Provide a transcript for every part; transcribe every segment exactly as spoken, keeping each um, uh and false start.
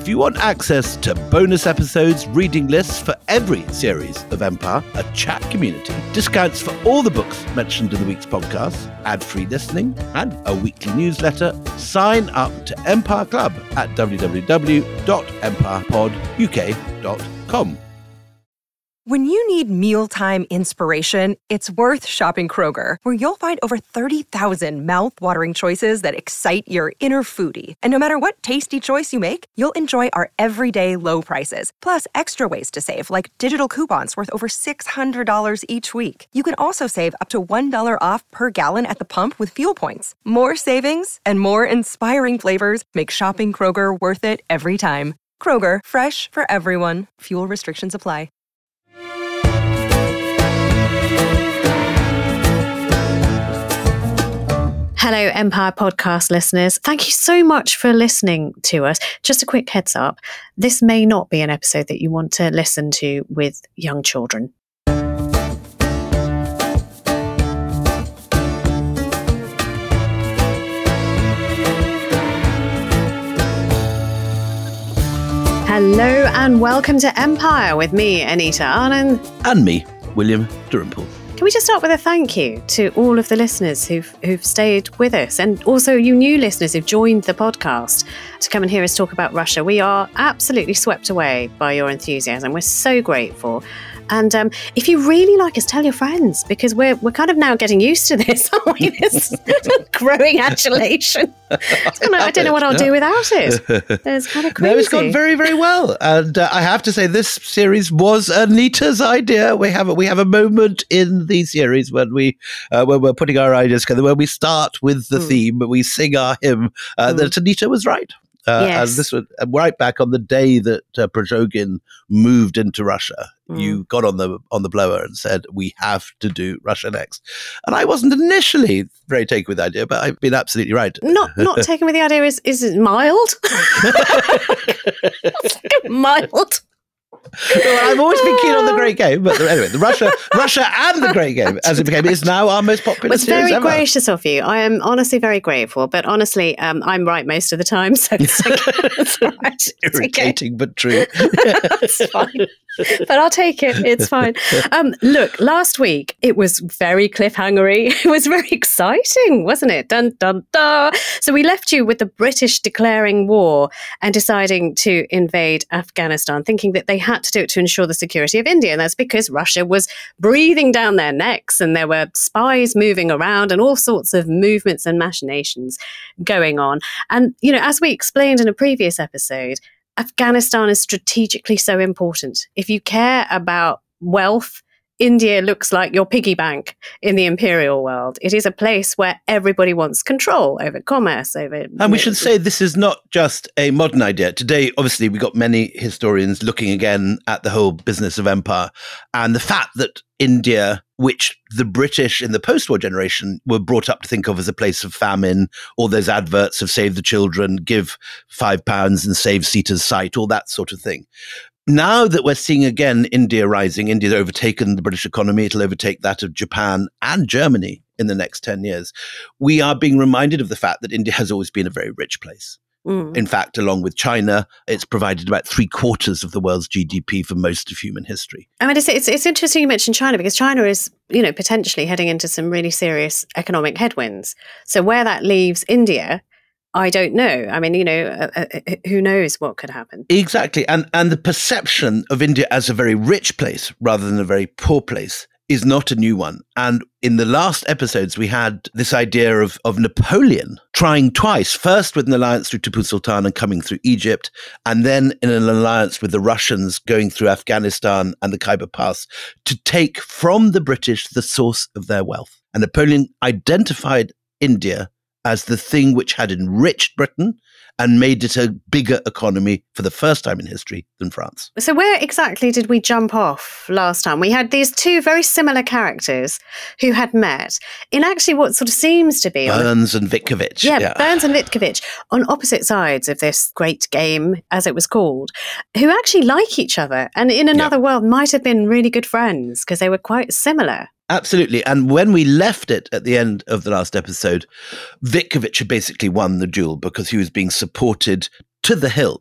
If you want access to bonus episodes, reading lists for every series of Empire, a chat community, discounts for all the books mentioned in the week's podcast, ad-free listening, and a weekly newsletter, sign up to Empire Club at w w w dot empire pod u k dot com. When you need mealtime inspiration, it's worth shopping Kroger, where you'll find over thirty thousand mouth-watering choices that excite your inner foodie. And no matter what tasty choice you make, you'll enjoy our everyday low prices, plus extra ways to save, like digital coupons worth over six hundred dollars each week. You can also save up to one dollar off per gallon at the pump with fuel points. More savings and more inspiring flavors make shopping Kroger worth it every time. Kroger, fresh for everyone. Fuel restrictions apply. Hello, Empire Podcast listeners. Thank you so much for listening to us. Just a quick heads up, this may not be an episode that you want to listen to with young children. Hello and welcome to Empire with me, Anita Anand. And me, William Dalrymple. Can we just start with a thank you to all of the listeners who've who've stayed with us, and also you new listeners who've joined the podcast to come and hear us talk about Russia. We are absolutely swept away by your enthusiasm. We're so grateful. And um, if you really like us, tell your friends, because we're we're kind of now getting used to this, aren't we? This growing adulation. Kind of, I don't know what I'll do without it. It's kind of crazy. No, it's gone very, very well. And uh, I have to say, this series was Anita's idea. We have a, we have a moment in the series when we uh, when we're putting our ideas together, when we start with the mm. theme, we sing our hymn. Uh, mm. That Anita was right. Uh, yes. And this was right back on the day that uh, Prigozhin moved into Russia. Mm. You got on the on the blower and said, we have to do Russia next. And I wasn't initially very taken with the idea, but I've been absolutely right. Not not taken with the idea is, is it mild? Mild. Well, I've always been keen on The Great Game, but anyway, the Russia, Russia and The Great Game, as it became, is now our most popular well, it's series very ever. gracious of you. I am honestly very grateful, but honestly, um, I'm right most of the time, so it's, okay. It's all right. It's irritating, okay. but true. It's fine. But I'll take it. It's fine. Um, look, last week it was very cliffhangery. It was very exciting, wasn't it? Dun dun dun. So we left you with the British declaring war and deciding to invade Afghanistan, thinking that they had to do it to ensure the security of India. And that's because Russia was breathing down their necks and there were spies moving around and all sorts of movements and machinations going on. And, you know, as we explained in a previous episode, Afghanistan is strategically so important. If you care about wealth, India looks like your piggy bank in the imperial world. It is a place where everybody wants control over commerce, over... And we should say this is not just a modern idea. Today, obviously, we've got many historians looking again at the whole business of empire. And the fact that India, which the British in the post-war generation were brought up to think of as a place of famine, all those adverts of Save the Children, give five pounds and save Sita's sight, all that sort of thing. Now that we're seeing again India rising, India's overtaken the British economy, it'll overtake that of Japan and Germany in the next ten years. We are being reminded of the fact that India has always been a very rich place. Mm. In fact, along with China, it's provided about three quarters of the world's G D P for most of human history. I mean, it's, it's, it's interesting you mentioned China, because China is, you know, potentially heading into some really serious economic headwinds. So where that leaves India, I don't know. I mean, you know, uh, uh, who knows what could happen? Exactly. And and the perception of India as a very rich place rather than a very poor place is not a new one. And in the last episodes, we had this idea of, of Napoleon trying twice, first with an alliance through Tipu Sultan and coming through Egypt, and then in an alliance with the Russians going through Afghanistan and the Khyber Pass to take from the British the source of their wealth. And Napoleon identified India as the thing which had enriched Britain and made it a bigger economy for the first time in history than France. So where exactly did we jump off last time? We had these two very similar characters who had met in actually what sort of seems to be... Burns on, and Vitkovich. Yeah, yeah, Burns and Vitkovich on opposite sides of this great game, as it was called, who actually like each other and in another yeah. world might have been really good friends because they were quite similar. Absolutely. And when we left it at the end of the last episode, Vitkovich had basically won the duel because he was being supported to the hilt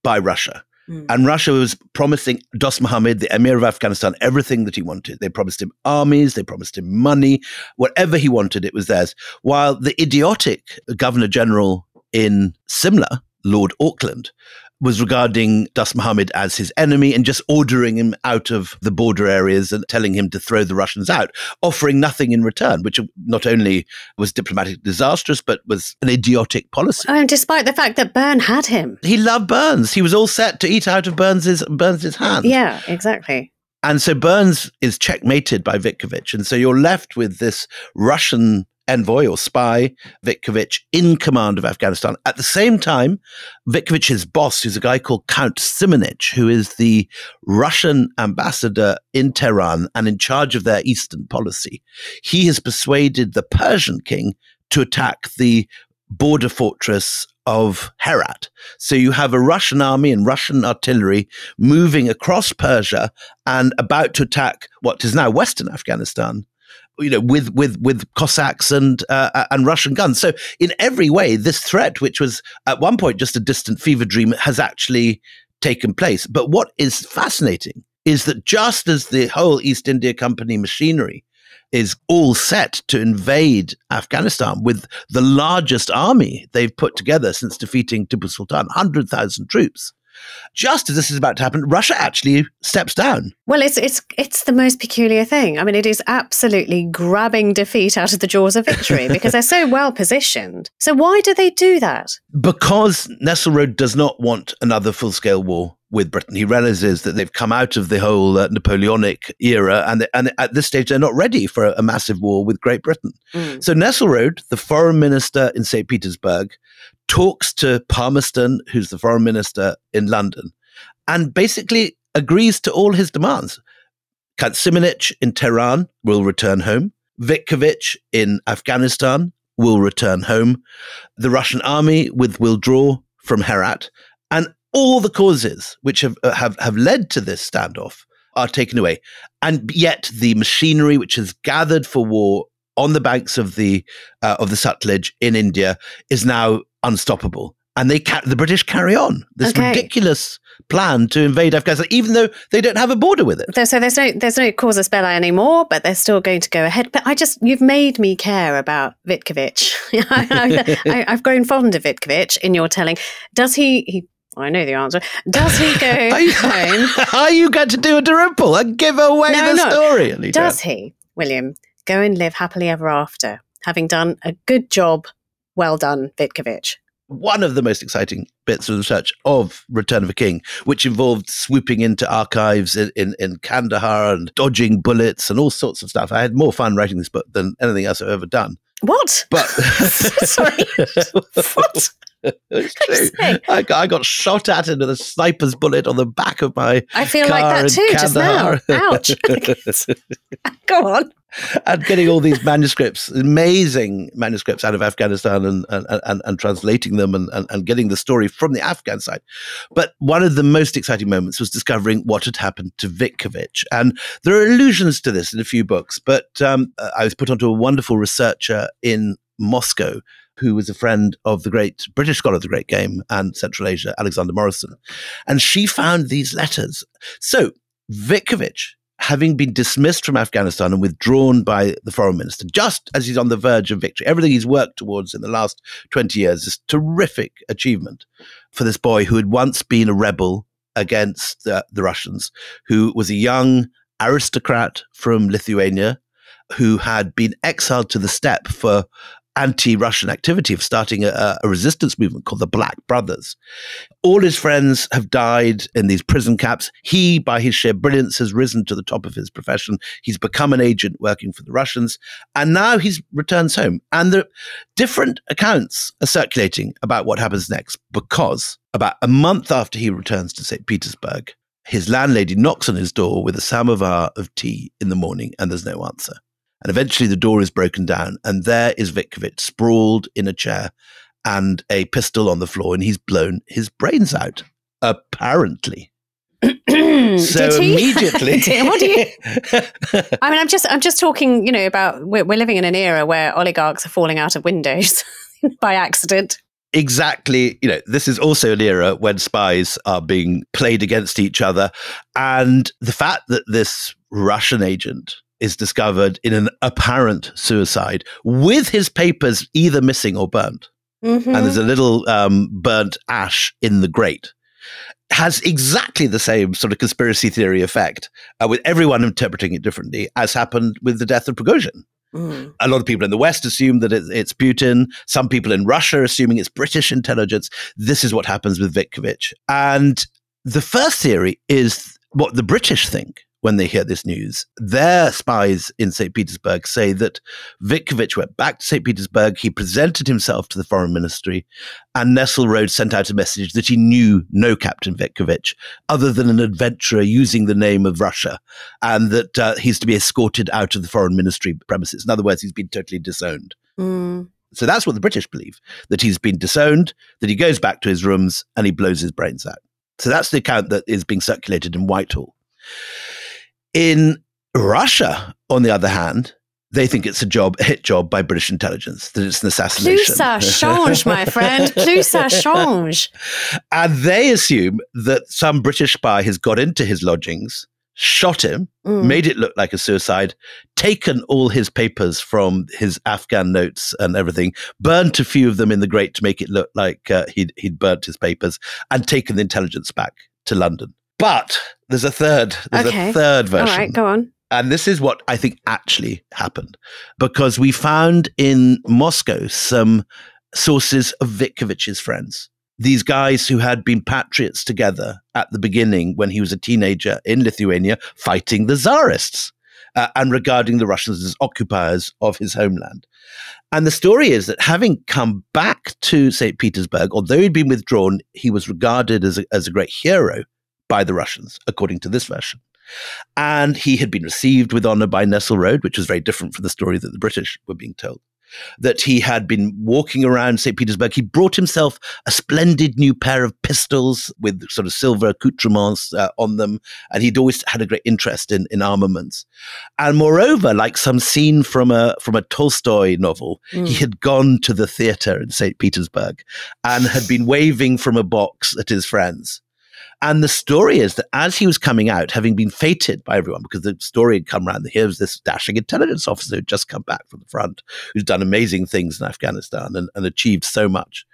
by Russia. Mm. And Russia was promising Dost Mohammed, the Emir of Afghanistan, everything that he wanted. They promised him armies, they promised him money, whatever he wanted, it was theirs. While the idiotic Governor General in Simla, Lord Auckland, was regarding Dost Mohammed as his enemy and just ordering him out of the border areas and telling him to throw the Russians out, offering nothing in return, which not only was diplomatically disastrous, but was an idiotic policy. Oh, and despite the fact that Byrne had him. He loved Burns. He was all set to eat out of Burns's, Burns's hand. Yeah, exactly. And so Burns is checkmated by Vitkovich. And so you're left with this Russian envoy or spy, Vitkovich, in command of Afghanistan. At the same time, Vitkovich's boss, who's a guy called Count Simonich, who is the Russian ambassador in Tehran and in charge of their eastern policy, he has persuaded the Persian king to attack the border fortress of Herat. So you have a Russian army and Russian artillery moving across Persia and about to attack what is now Western Afghanistan, you know, with with with Cossacks and uh, and Russian guns. So in every way, this threat, which was at one point just a distant fever dream, has actually taken place. But what is fascinating is that just as the whole East India Company machinery is all set to invade Afghanistan with the largest army they've put together since defeating Tipu Sultan, one hundred thousand troops, just as this is about to happen, Russia actually steps down. Well, it's it's it's the most peculiar thing. I mean, it is absolutely grabbing defeat out of the jaws of victory because they're so well positioned. So why do they do that? Because Nesselrode does not want another full-scale war with Britain. He realizes that they've come out of the whole uh, Napoleonic era, and, they, and at this stage, they're not ready for a, a massive war with Great Britain. Mm. So Nesselrode, the foreign minister in Saint Petersburg, talks to Palmerston, who's the foreign minister in London, and basically agrees to all his demands. Count Simonich in Tehran will return home. Vitkovich in Afghanistan will return home. The Russian army will withdraw from Herat, and all the causes which have, uh, have, have led to this standoff are taken away. And yet the machinery which has gathered for war on the banks of the uh, of the Sutlej in India is now unstoppable. And they ca- the British carry on this okay. ridiculous plan to invade Afghanistan, even though they don't have a border with it. So there's no there's no casus belli anymore, but they're still going to go ahead. But I just, you've made me care about Vitkovich. I, I, I've grown fond of Vitkovich in your telling. Does he... he I know the answer. Does he go are you, home? Are you going to do a Darumple and give away no, the no. story, Anita? Does he, William, go and live happily ever after, having done a good job? Well done, Vitkovich. One of the most exciting bits of research of Return of a King, which involved swooping into archives in, in, in Kandahar and dodging bullets and all sorts of stuff. I had more fun writing this book than anything else I've ever done. What? But Sorry. What? It's true. I got, I got shot at with a sniper's bullet on the back of my I feel car like that too, just now. Ouch. Go on. And getting all these manuscripts, amazing manuscripts out of Afghanistan and and, and, and translating them and, and, and getting the story from the Afghan side. But one of the most exciting moments was discovering what had happened to Vitkovich. And there are allusions to this in a few books, but um, I was put onto a wonderful researcher in Moscow who was a friend of the great British scholar of the Great Game and Central Asia, Alexander Morrison. And she found these letters. So Vitkovich, having been dismissed from Afghanistan and withdrawn by the foreign minister, just as he's on the verge of victory, everything he's worked towards in the last twenty years is terrific achievement for this boy who had once been a rebel against the, the Russians, who was a young aristocrat from Lithuania, who had been exiled to the steppe for anti-Russian activity of starting a, a resistance movement called the Black Brothers. All his friends have died in these prison camps. He, by his sheer brilliance, has risen to the top of his profession. He's become an agent working for the Russians, and now he returns home. And the different accounts are circulating about what happens next, because about a month after he returns to Saint Petersburg, his landlady knocks on his door with a samovar of tea in the morning, and there's no answer. And eventually the door is broken down, and there is Vitkovich sprawled in a chair and a pistol on the floor, and he's blown his brains out, apparently. So Did he? immediately, what do you? I mean, I'm just, I'm just talking, you know, about we're, we're living in an era where oligarchs are falling out of windows by accident. exactly, you know, this is also an era when spies are being played against each other. And the fact that this Russian agent is discovered in an apparent suicide with his papers either missing or burnt, mm-hmm. and there's a little um, burnt ash in the grate, has exactly the same sort of conspiracy theory effect, uh, with everyone interpreting it differently, as happened with the death of Prigozhin. Mm. A lot of people in the West assume that it, it's Putin. Some people in Russia are assuming it's British intelligence. This is what happens with Vitkovich. And the first theory is what the British think when they hear this news. Their spies in Saint Petersburg say that Vitkovich went back to Saint Petersburg, he presented himself to the foreign ministry, and Nesselrode sent out a message that he knew no Captain Vitkovich, other than an adventurer using the name of Russia, and that uh, he's to be escorted out of the foreign ministry premises. In other words, he's been totally disowned. Mm. So that's what the British believe, that he's been disowned, that he goes back to his rooms and he blows his brains out. So that's the account that is being circulated in Whitehall. In Russia, on the other hand, they think it's a job, a hit job by British intelligence, that it's an assassination. Plus ça change, my friend. Plus ça change. And they assume that some British spy has got into his lodgings, shot him, mm. made it look like a suicide, taken all his papers from his Afghan notes and everything, burnt a few of them in the grate to make it look like uh, he'd, he'd burnt his papers, and taken the intelligence back to London. But there's a third, there's okay. a third version. All right, go on. And this is what I think actually happened, because we found in Moscow some sources of Vitkovich's friends. These guys who had been patriots together at the beginning when he was a teenager in Lithuania fighting the Tsarists uh, and regarding the Russians as occupiers of his homeland. And the story is that having come back to Saint Petersburg, although he'd been withdrawn, he was regarded as a, as a great hero by the Russians, according to this version. And he had been received with honor by Nesselrode, which was very different from the story that the British were being told. That he had been walking around Saint Petersburg. He brought himself a splendid new pair of pistols with sort of silver accoutrements uh, on them. And he'd always had a great interest in, in armaments. And moreover, like some scene from a from a Tolstoy novel, mm. he had gone to the theater in Saint Petersburg and had been waving from a box at his friends. And the story is that as he was coming out, having been feted by everyone, because the story had come around, here was this dashing intelligence officer who'd just come back from the front, who's done amazing things in Afghanistan and, and achieved so much.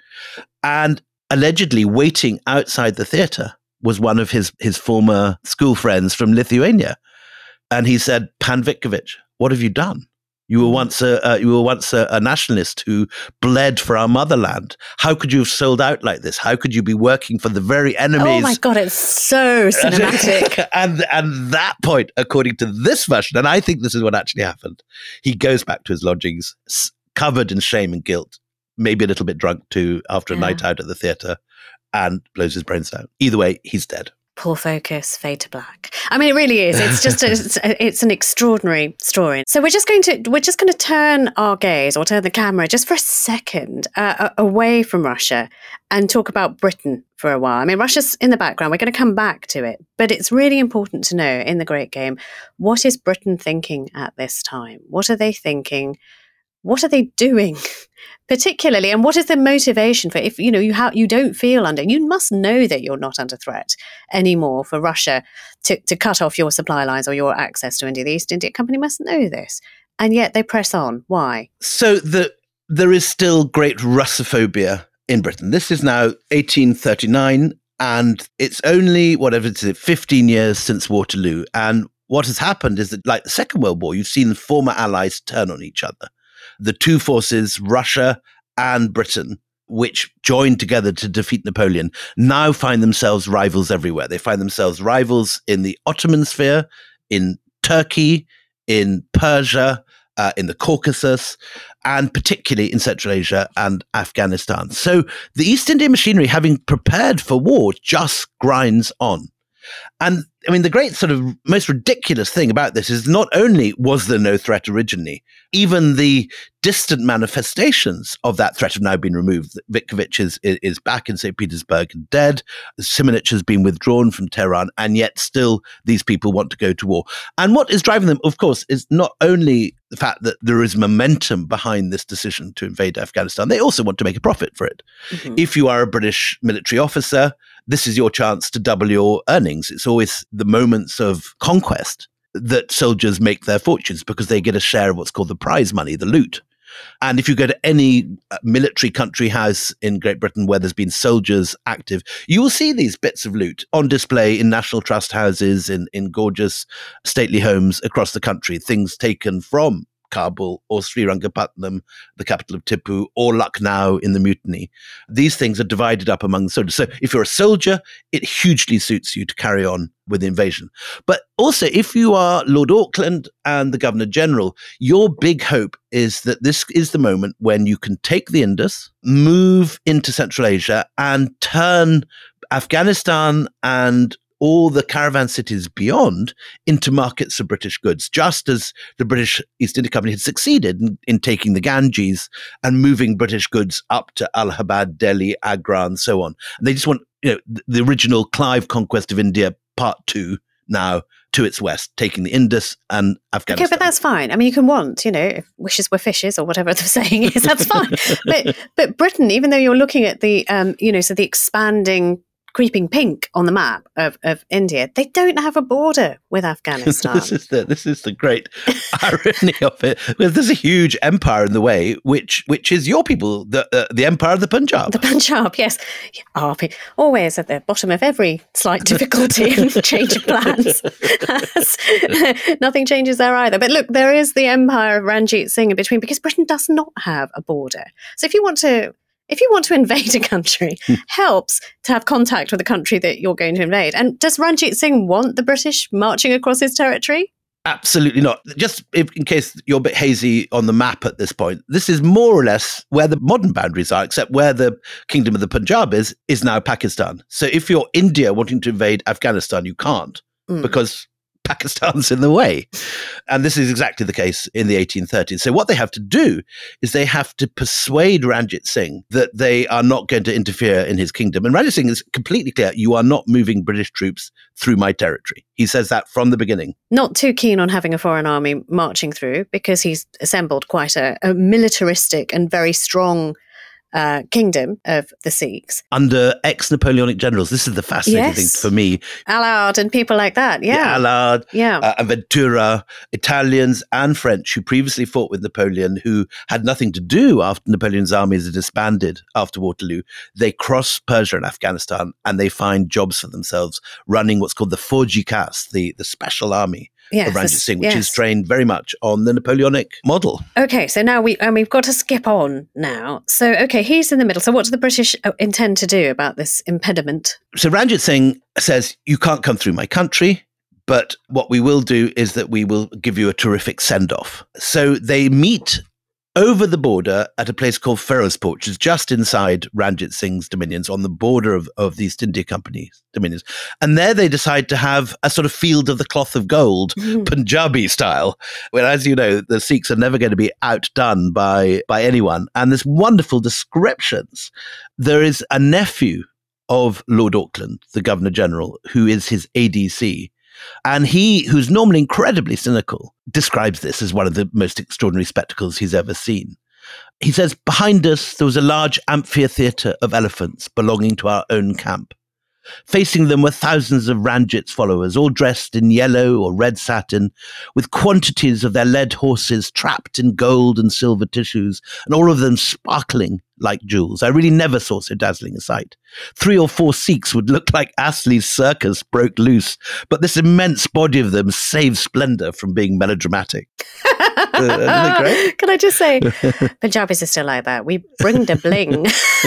And allegedly waiting outside the theater was one of his, his former school friends from Lithuania. And he said, Pan Vitkovich, what have you done? You were once a uh, you were once a, a nationalist who bled for our motherland. How could you have sold out like this? How could you be working for the very enemies? Oh my God, it's so cinematic. and and that point, according to this version, and I think this is what actually happened, he goes back to his lodgings, covered in shame and guilt, maybe a little bit drunk too, after a yeah. night out at the theatre, and blows his brains out. Either way, he's dead. Poor focus, fade to black. I mean, it really is. It's just a, it's, a, it's an extraordinary story. So we're just going to we're just going to turn our gaze or turn the camera just for a second uh, away from Russia and talk about Britain for a while. I mean, Russia's in the background. We're going to come back to it, but it's really important to know in the Great Game, what is Britain thinking at this time? What are they thinking? What are they doing, particularly, and what is the motivation for if you know you ha- you don't feel under? You must know that you're not under threat anymore for Russia to, to cut off your supply lines or your access to India. The East India Company must know this, and yet they press on. Why? So the there is still great Russophobia in Britain. This is now eighteen thirty-nine, and it's only whatever it is, fifteen years since Waterloo. And what has happened is that, like the Second World War, you've seen former allies turn on each other. The two forces, Russia and Britain, which joined together to defeat Napoleon, now find themselves rivals everywhere. They find themselves rivals in the Ottoman sphere, in Turkey, in Persia, uh, in the Caucasus, and particularly in Central Asia and Afghanistan. So the East India machinery, having prepared for war, just grinds on. And I mean, the great sort of most ridiculous thing about this is not only was there no threat originally, even the distant manifestations of that threat have now been removed. Vitkovich is, is back in Saint Petersburg and dead. Simonich has been withdrawn from Tehran, and yet still these people want to go to war. And what is driving them, of course, is not only the fact that there is momentum behind this decision to invade Afghanistan, they also want to make a profit for it. Mm-hmm. If you are a British military officer, this is your chance to double your earnings. It's always the moments of conquest that soldiers make their fortunes because they get a share of what's called the prize money, the loot. And if you go to any military country house in Great Britain where there's been soldiers active, you will see these bits of loot on display in National Trust houses, in, in gorgeous stately homes across the country, things taken from Kabul or Srirangapatnam, the capital of Tipu, or Lucknow in the mutiny. These things are divided up among the soldiers. So if you're a soldier, it hugely suits you to carry on with the invasion. But also, if you are Lord Auckland and the Governor General, your big hope is that this is the moment when you can take the Indus, move into Central Asia, and turn Afghanistan and all the caravan cities beyond into markets of British goods, just as the British East India Company had succeeded in, in taking the Ganges and moving British goods up to Allahabad, Delhi, Agra, and so on. And they just want, you know, the, the original Clive conquest of India, part two, now to its west, taking the Indus and Afghanistan. Okay, but that's fine. I mean, you can want, you know, if wishes were fishes or whatever the saying is, that's fine. but but Britain, even though you're looking at the, um, you know, so the expanding creeping pink on the map of, of India, they don't have a border with Afghanistan. this is the this is the great irony of it. Well, there's a huge empire in the way, which which is your people, the uh, the empire of the Punjab. The Punjab, yes, oh, always at the bottom of every slight difficulty and change of plans. Nothing changes there either. But look, there is the empire of Ranjit Singh in between, because Britain does not have a border. So if you want to. If you want to invade a country, helps to have contact with the country that you're going to invade. And does Ranjit Singh want the British marching across his territory? Absolutely not. Just if, in case you're a bit hazy on the map at this point, this is more or less where the modern boundaries are, except where the Kingdom of the Punjab is, is now Pakistan. So if you're India wanting to invade Afghanistan, you can't mm. because Pakistan's in the way. And this is exactly the case in the eighteen thirties. So what they have to do is they have to persuade Ranjit Singh that they are not going to interfere in his kingdom. And Ranjit Singh is completely clear, you are not moving British troops through my territory. He says that from the beginning. Not too keen on having a foreign army marching through, because he's assembled quite a, a militaristic and very strong Uh, kingdom of the Sikhs. Under ex-Napoleonic generals. This is the fascinating yes. thing for me. Allard and people like that, yeah. yeah Allard, yeah. Uh, and Ventura, Italians and French who previously fought with Napoleon, who had nothing to do after Napoleon's armies had disbanded after Waterloo. They cross Persia and Afghanistan and they find jobs for themselves running what's called the Fauji Caste, the, the special army. Yes, of Ranjit Singh, which yes. is trained very much on the Napoleonic model. Okay, so now we, and we've got to skip on now. So, okay, he's in the middle. So what do the British intend to do about this impediment? So Ranjit Singh says, you can't come through my country, but what we will do is that we will give you a terrific send-off. So they meet over the border at a place called Ferozpur, which is just inside Ranjit Singh's dominions, on the border of, of the East India Company's dominions. And there they decide to have a sort of field of the cloth of gold, mm. Punjabi style, where, as you know, the Sikhs are never going to be outdone by, by anyone. And there's wonderful descriptions. There is a nephew of Lord Auckland, the Governor General, who is his A D C. And he, who's normally incredibly cynical, describes this as one of the most extraordinary spectacles he's ever seen. He says, behind us, there was a large amphitheatre of elephants belonging to our own camp. Facing them were thousands of Ranjit's followers, all dressed in yellow or red satin, with quantities of their led horses trapped in gold and silver tissues, and all of them sparkling like jewels. I really never saw so dazzling a sight. Three or four Sikhs would look like Astley's circus broke loose, but this immense body of them saved splendor from being melodramatic. uh, isn't it great? Can I just say, Punjabis are still like that. We bring the bling.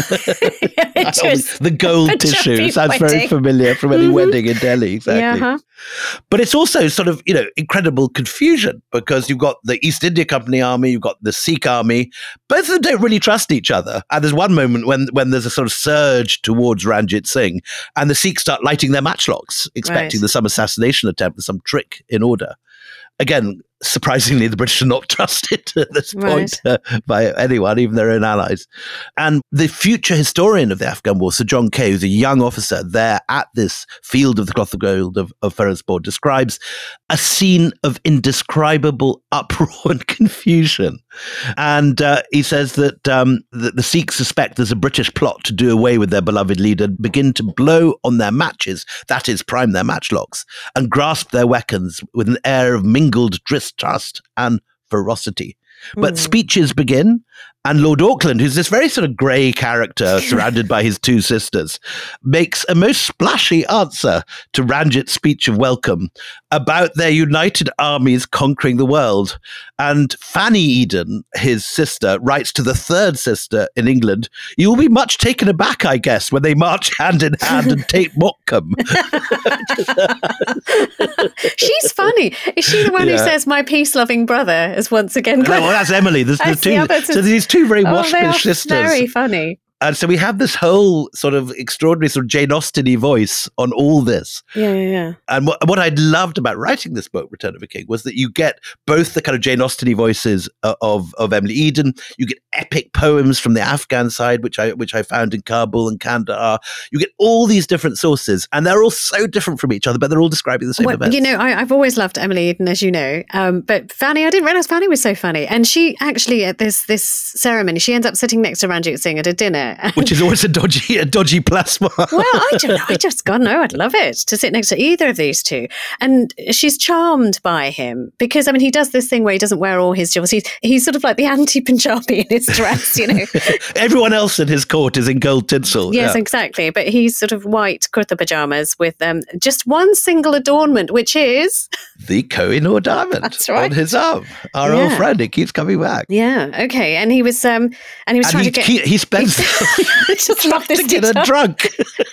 Just, the gold Punjabi tissue sounds wedding. Very familiar from any mm-hmm. wedding in Delhi. Exactly. Yeah, uh-huh. But it's also sort of, you know, incredible confusion, because you've got the East India Company army, you've got the Sikh army. Both of them don't really trust each other. And there's one moment when, when there's a sort of surge towards Ranjit Singh, and the Sikhs start lighting their matchlocks, expecting Right. there's some assassination attempt with some trick in order. Again, surprisingly, the British are not trusted at this point Right. uh, by anyone, even their own allies. And the future historian of the Afghan war, Sir John Kay, who's a young officer there at this field of the cloth of gold of, of Firozpur, describes a scene of indescribable uproar and confusion. And uh, he says that, um, that the Sikhs suspect there's a British plot to do away with their beloved leader, begin to blow on their matches, that is, prime their matchlocks, and grasp their weapons with an air of mingled distrust and ferocity. But Mm. speeches begin, and Lord Auckland, who's this very sort of grey character surrounded by his two sisters, makes a most splashy answer to Ranjit's speech of welcome about their united armies conquering the world. And Fanny Eden, his sister, writes to the third sister in England, "You will be much taken aback, I guess, when they march hand in hand and take Mottcombe." She's funny. Is she the one Yeah. who says, "My peace-loving brother" is once again? No, well, that's Emily. There's, I there's see, two. yeah, that's So a- these two very Oh, they are waspish sisters. very funny. And so we have this whole sort of extraordinary sort of Jane Austen-y voice on all this. Yeah, yeah, yeah. And what, what I loved about writing this book, Return of a King, was that you get both the kind of Jane Austen-y voices uh, of, of Emily Eden. You get epic poems from the Afghan side, which I which I found in Kabul and Kandahar. You get all these different sources, and they're all so different from each other, but they're all describing the same Well, events. you know, I, I've always loved Emily Eden, as you know. Um, but Fanny, I didn't realize Fanny was so funny. And she actually, at this this ceremony, she ends up sitting next to Ranjit Singh at a dinner. which is always a dodgy, a dodgy plasma. Well, I don't know. I just, God, no, I'd love it to sit next to either of these two. And she's charmed by him because, I mean, he does this thing where he doesn't wear all his jewels. He's, he's sort of like the anti-Punjabi in his dress, you know. Everyone else in his court is in gold tinsel. Yes, Yeah. exactly. But he's sort of white kurta pajamas with um, just one single adornment, which is, The Kohinoor diamond That's right. on his arm. Our old Yeah. friend, it keeps coming back. yeah, okay. And he was, um, and he was And trying he, to get. he, he spends I just love this to get her detail. drunk.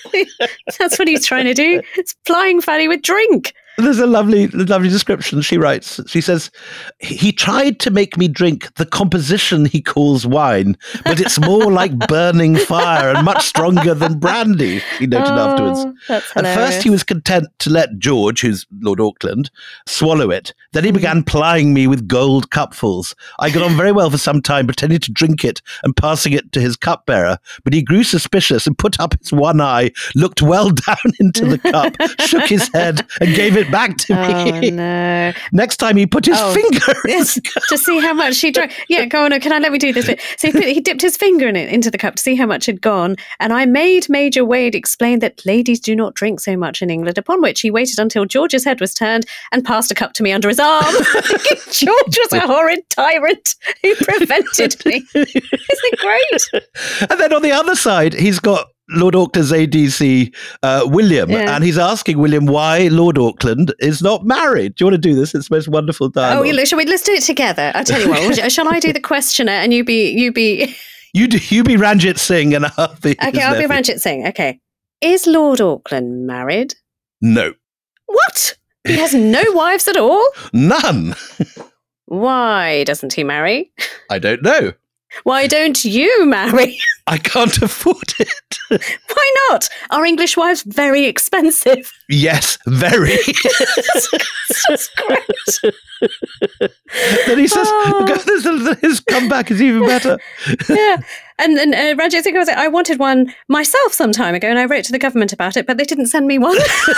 That's what he's trying to do. It's plying Fanny with drink. There's a lovely, lovely description. She writes, she says, "He tried to make me drink the composition he calls wine, but it's more like burning fire and much stronger than brandy," he noted afterwards. Oh, that's At hilarious. first, he was content to let George, who's Lord Auckland, swallow it. Then Mm. he began plying me with gold cupfuls. I got on very well for some time, pretending to drink it and passing it to his cupbearer. But he grew suspicious and put up his one eye, looked well down into the cup, shook his head, and gave it back to Oh, me. no. Next time, he put his Oh, finger in Yes, the cup. to see how much he drank. Yeah, go on. Can I let me do this bit? So he, put, he dipped his finger in it into the cup to see how much had gone. And I made Major Wade explain that ladies do not drink so much in England. Upon which he waited until George's head was turned and passed a cup to me under his arm. George was a horrid tyrant who prevented me. Isn't it great? And then on the other side, he's got Lord Auckland's A D C, uh, William, Yeah. and he's asking William why Lord Auckland is not married. Do you want to do this? It's the most wonderful Oh, dialogue. you look, shall we? Let's do it together. I'll tell you what. Shall I do the questioner and you be you be? You do, you be Ranjit Singh and I'll be his Okay, I'll be nephew. Ranjit Singh. Okay, is Lord Auckland married? No, What? He has no wives at all? none. Why doesn't he marry? I don't know. Why don't you marry? I can't afford it. Why not? Are English wives very expensive? Yes, very. That's great. Then he says, Oh. his comeback is even better. Yeah. And then uh, Ranjit Singh was like, I wanted one myself some time ago and I wrote to the government about it, but they didn't send me one.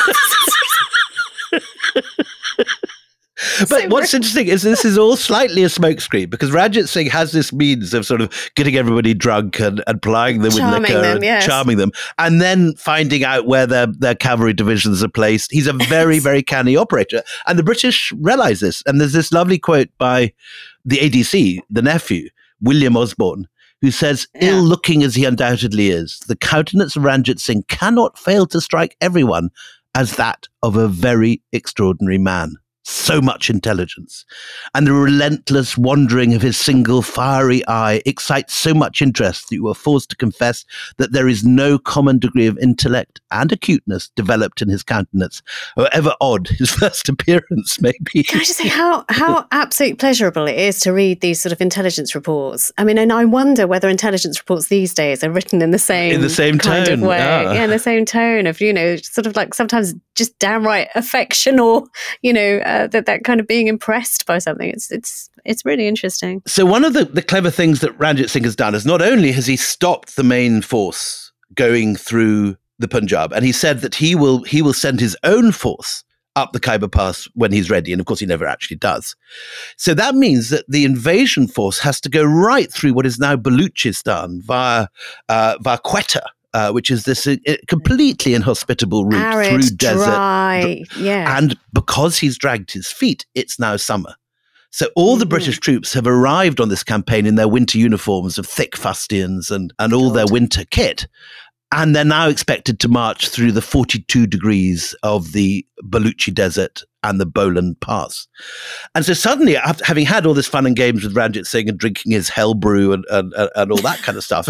But So what's interesting is this is all slightly a smokescreen because Ranjit Singh has this means of sort of getting everybody drunk and, and plying them with Charming liquor them, and yes. charming them, and then finding out where their, their cavalry divisions are placed. He's a very, very canny operator. And the British realize this. And there's this lovely quote by the A D C, the nephew, William Osborne, who says, Yeah. ill-looking as he undoubtedly is, the countenance of Ranjit Singh cannot fail to strike everyone as that of a very extraordinary man. So much intelligence. And the relentless wandering of his single fiery eye excites so much interest that you are forced to confess that there is no common degree of intellect and acuteness developed in his countenance, however odd his first appearance may be. Can I just say how, how absolutely pleasurable it is to read these sort of intelligence reports? I mean, and I wonder whether intelligence reports these days are written in the same, in the same kind tone. of way. Yeah. yeah, in the same tone of, you know, sort of like sometimes just downright affection or, you know, uh, that, that kind of being impressed by something. It's it's it's really interesting. So one of the, the clever things that Ranjit Singh has done is not only has he stopped the main force going through the Punjab, and he said that he will he will send his own force up the Khyber Pass when he's ready, and of course he never actually does. So that means that the invasion force has to go right through what is now Baluchistan via uh, via Quetta, Uh, which is this uh, completely inhospitable route Arid, through desert. dry, yeah. And because he's dragged his feet, it's now summer. So all the Mhm. British troops have arrived on this campaign in their winter uniforms of thick fustians and, and all God. their winter kit. And they're now expected to march through the forty-two degrees of the Baluchi Desert and the Bolan Pass. And so suddenly, after having had all this fun and games with Ranjit Singh and drinking his hell brew and, and, and all that kind of stuff,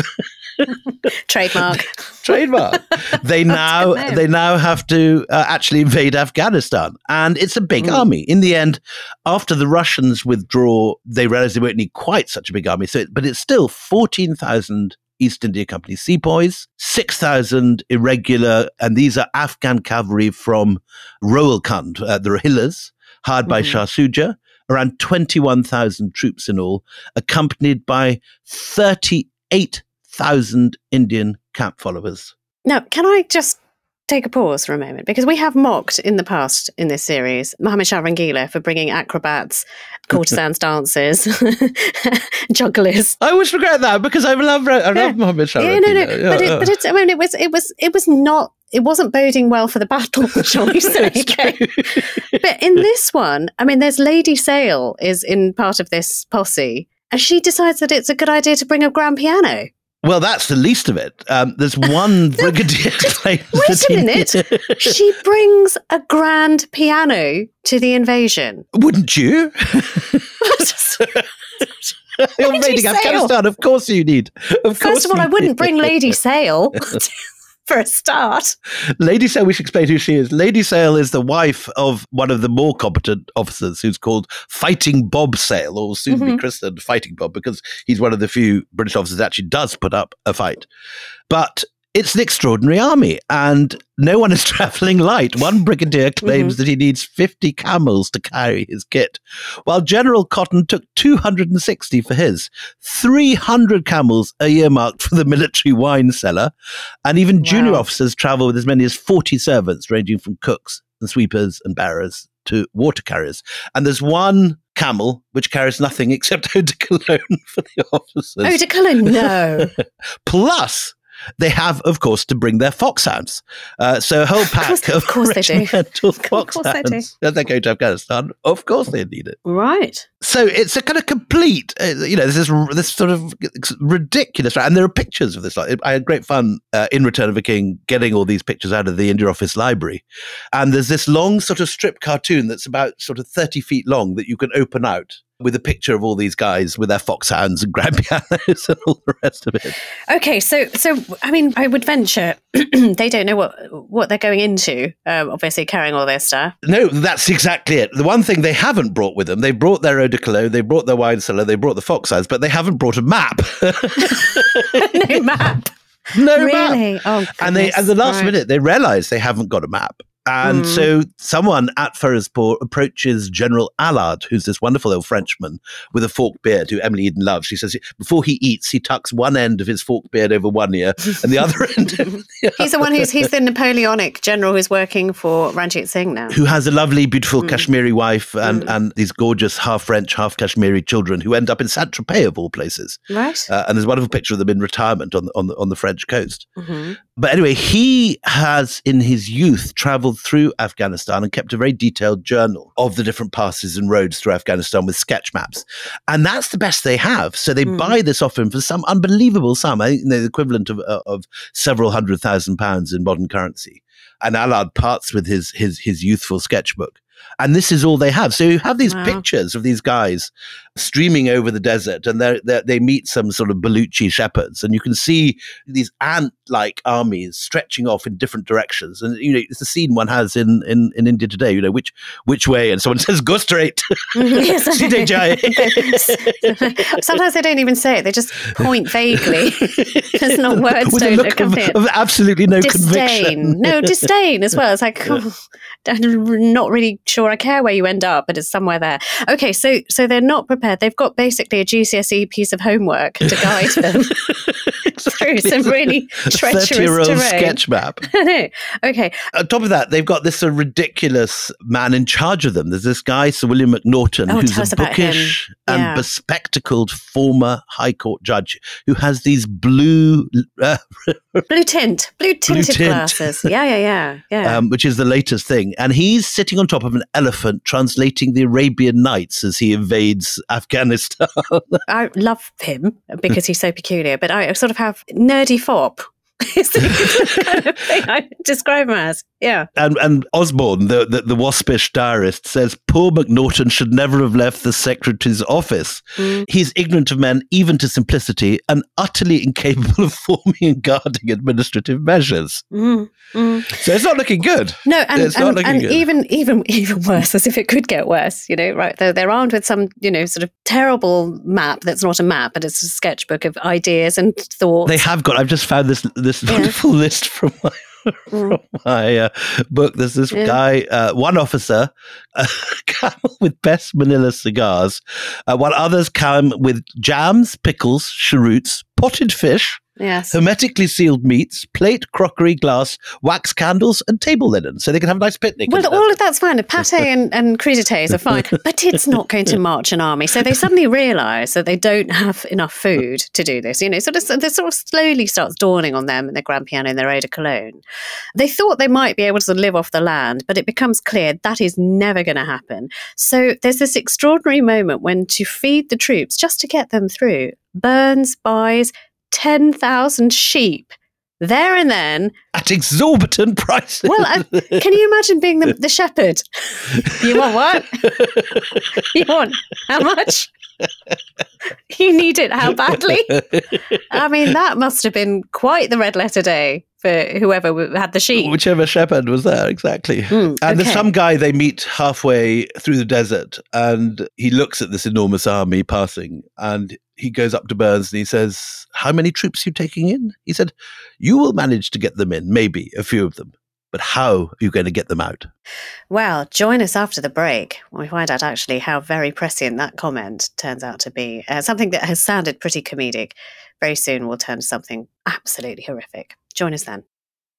Trademark. trademark, they now That's a good name. they now have to uh, actually invade Afghanistan, and it's a big Mm. army. In the end, after the Russians withdraw, they realize they won't need quite such a big army. So, but it's still fourteen thousand East India Company sepoys, six thousand irregular, and these are Afghan cavalry from Rohilkhand, uh, the Rohillas, hired by Mhm. Shah Shuja, around twenty-one thousand troops in all, accompanied by thirty-eight thousand Indian camp followers. Now, can I just take a pause for a moment? Because we have mocked in the past in this series Mohammed Shah Rangila for bringing acrobats, courtesans, dancers, jugglers. I always regret that because I love I love Yeah. Mohammed Shah. Yeah, no, no. Rangila. But, Yeah, it, but it's, I mean, it was, it was, it was not, it wasn't boding well for the battle, shall we say? It's Okay. true. But in this one, I mean, there's Lady Sale is in part of this posse, and she decides that it's a good idea to bring a grand piano. Well, that's the least of it. Um, there's one brigadier claims Wait that a he- minute. She brings a grand piano to the invasion. Wouldn't you? You're Lady invading Sale. Afghanistan. Of course you need. Of course First of all, you I wouldn't need. bring Lady Sale for a start. Lady Sale, we should explain who she is. Lady Sale is the wife of one of the more competent officers who's called Fighting Bob Sale, or soon to be Mhm. christened Fighting Bob, because he's one of the few British officers that actually does put up a fight. But it's an extraordinary army, and no one is traveling light. One brigadier claims that he needs fifty camels to carry his kit, while General Cotton took two hundred sixty for his. three hundred camels are earmarked for the military wine cellar, and even junior Wow. officers travel with as many as forty servants, ranging from cooks and sweepers and bearers to water carriers. And there's one camel which carries nothing except eau de cologne for the officers. Oh, de Cullen, no. Plus, they have, of course, to bring their foxhounds. Uh, so a whole pack course- of, of course they do. regimental Of course they do. foxhounds. As they go to Afghanistan, of course they need it. Right. So it's a kind of complete, uh, you know, this is this sort of ridiculous, and there are pictures of this. Like, I had great fun uh, in Return of a King getting all these pictures out of the India Office library, and there's this long sort of strip cartoon that's about sort of thirty feet long that you can open out with a picture of all these guys with their foxhounds and grand pianos and all the rest of it. Okay, so so I mean, I would venture they don't know what what they're going into. Um, obviously, carrying all their stuff. No, that's exactly it. The one thing they haven't brought with them, they brought their eau de cologne, they brought their wine cellar, they brought the foxhounds, but they haven't brought a map. No map. No map. Really? Oh, And they, goodness. at the last Right. minute, they realize they haven't got a map. And Mm. so someone at Ferozpur approaches General Allard, who's this wonderful old Frenchman with a forked beard who Emily Eden loves. She says before he eats, he tucks one end of his forked beard over one ear and the other end over the He's the one who's he's the Napoleonic general who's working for Ranjit Singh now. who has a lovely, beautiful Mm. Kashmiri wife and, Mm. and these gorgeous half French, half Kashmiri children who end up in Saint Tropez of all places. Right. Uh, and there's a wonderful picture of them in retirement on the, on the, on the French coast. Mhm. But anyway, he has in his youth traveled through Afghanistan and kept a very detailed journal of the different passes and roads through Afghanistan with sketch maps. And that's the best they have. So they Mm. buy this off him for some unbelievable sum, I think the equivalent of, uh, of several hundred thousand pounds in modern currency. And Allard parts with his, his, his youthful sketchbook. And this is all they have. So you have these Wow. pictures of these guys streaming over the desert, and they're, they're, they meet some sort of Baluchi shepherds, and you can see these ant-like armies stretching off in different directions. And you know, it's the scene one has in, in, in India today. You know, which which way? And someone says, "Go straight." Yes. Side jai. Sometimes they don't even say it; they just point vaguely. There's not words With a don't look of, accompany it. of absolutely no Disdain, conviction. no disdain as well. It's like, oh, I'm not really sure I care where you end up, but it's somewhere there. Okay, so so they're not prepared. They've got basically a G C S E piece of homework to guide them through some really treacherous thirty-year-old terrain. sketch map. I know. Okay, On top of that, they've got this uh, ridiculous man in charge of them. There's this guy, Sir William McNaughton, Oh, who's tell a us about bookish him. and Yeah. bespectacled former High Court judge who has these blue, uh, blue tint, blue tinted tint. glasses. Yeah, yeah, yeah, yeah. um, which is the latest thing. And he's sitting on top of an elephant translating the Arabian Nights as he invades Afghanistan. I love him because he's so peculiar, but I sort of have nerdy fop. Is the kind of thing I describe him as. Yeah. And and Osborne, the, the, the waspish diarist, says poor McNaughton should never have left the secretary's office. Mm. He's ignorant of men, even to simplicity, and utterly incapable of forming and guarding administrative measures. Mm. Mm. So it's not looking good. No, and, It's not and, looking and good. even even even worse, as if it could get worse, you know, right? They're, they're armed with some, you know, sort of terrible map that's not a map, but it's a sketchbook of ideas and thoughts. They have got, I've just found this this Yeah. wonderful list from my from my uh, book. There's this Yeah. guy, uh, one officer, a camel with best Manila cigars, uh, while others come with jams, pickles, cheroots, potted fish, Yes. hermetically sealed meats, plate, crockery, glass, wax candles, and table linen, so they can have a nice picnic. Well, and all stuff. of that's fine. Pate and, and crudités are fine, but it's not going to march an army. So they suddenly realise that they don't have enough food to do this. You know, sort of, this sort of slowly starts dawning on them and their grand piano and their eau de cologne. They thought they might be able to live off the land, but it becomes clear that is never going to happen. So there's this extraordinary moment when, to feed the troops, just to get them through, Burns buys ten thousand sheep there and then. At exorbitant prices. Well, I, can you imagine being the, the shepherd? You want what? You want how much? You need it how badly? I mean, that must have been quite the red letter day for whoever w- had the sheep. Whichever shepherd was there, exactly. Mm, And there's okay. some guy they meet halfway through the desert, and he looks at this enormous army passing, and he goes up to Burns and he says, "How many troops are you taking in?" He said, "You will manage to get them in, maybe a few of them. But how are you going to get them out?" Well, join us after the break when we find out actually how very prescient that comment turns out to be. Uh, something that has sounded pretty comedic very soon will turn to something absolutely horrific. Join us then.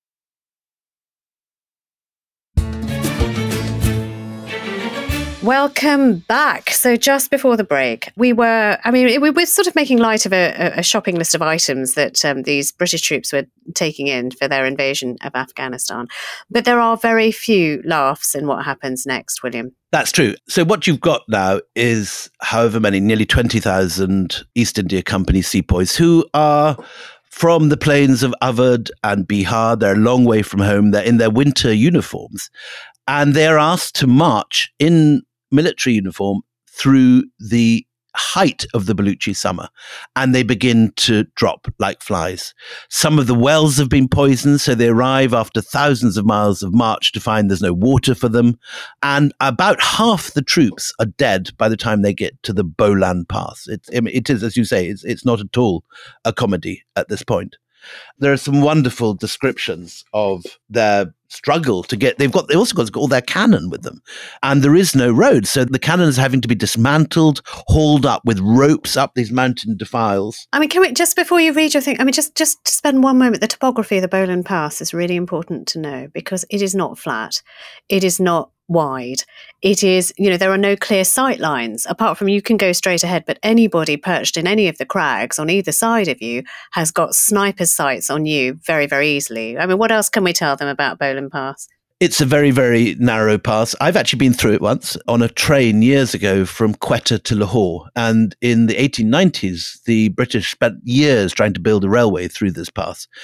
Welcome back. So just before the break, we were, I mean, we were sort of making light of a, a shopping list of items that um, these British troops were taking in for their invasion of Afghanistan. But there are very few laughs in what happens next, William. That's true. So what you've got now is however many, nearly twenty thousand East India Company sepoys who are from the plains of Awadh and Bihar. They're a long way from home. They're in their winter uniforms. And they're asked to march in military uniform through the height of the Baluchi summer, and they begin to drop like flies. Some of the wells have been poisoned, so they arrive after thousands of miles of march to find there's no water for them, and about half the troops are dead by the time they get to the Bolan Pass. It's, it is, as you say, it's, it's not at all a comedy at this point. There are some wonderful descriptions of their struggle to get, they've got, they also got all their cannon with them, and there is no road. So the cannon is having to be dismantled, hauled up with ropes up these mountain defiles. I mean, can we, just before you read your thing, I mean, just, just spend one moment, the topography of the Bolan Pass is really important to know because it is not flat. It is not wide. It is, you know, there are no clear sight lines apart from you can go straight ahead, but anybody perched in any of the crags on either side of you has got sniper sights on you very, very easily. I mean, what else can we tell them about Bolan Pass? It's a very, very narrow pass. I've actually been through it once on a train years ago from Quetta to Lahore. And in the eighteen nineties, the British spent years trying to build a railway through this pass.